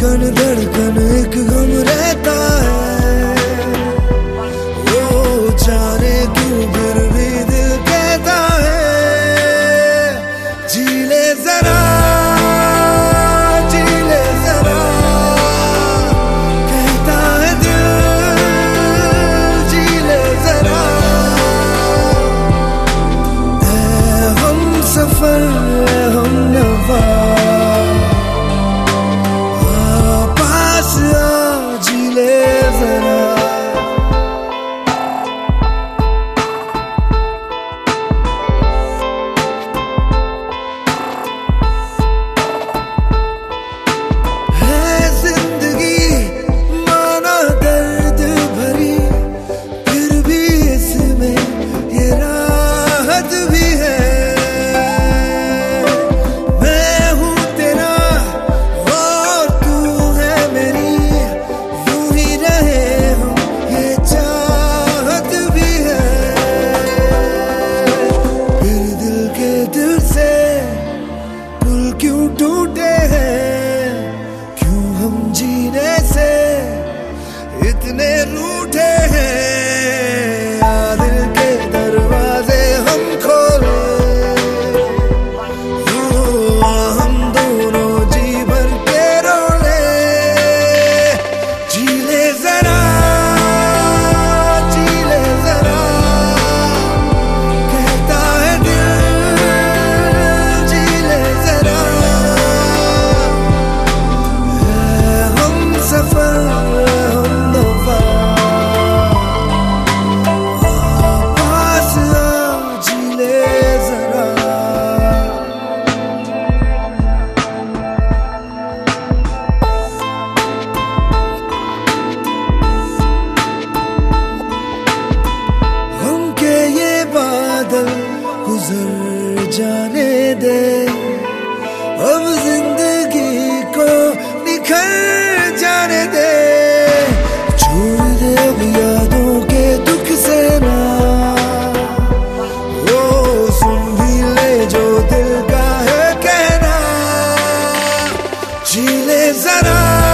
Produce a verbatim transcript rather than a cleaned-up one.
धड़कन धड़कन एक गम रहता है, वो जाने क्यों फिर भी दिल कहता है जी ले जरा, जी ले जरा, कहता है दिल जी ले जरा। ऐ हम सफर हम नवा क्यों टूटे हैं, क्यों हम जीने से इतने रूठे हैं। आ दिल के दरवाजे हम खोले, हम दोनों जी भर के रोले, जी ले जरा, जी ले जरा, कहता है दिल जी ले जरा। सफर हम नवा पास आ जी ले जरा। हम के ये बादल गुजर जाने दे, अब जिंदगी को निखर जाने दे, छोड़ दे अब यादों के दुख से ना, वो सुन भी ले जो दिल का है कहना, जी ले जरा।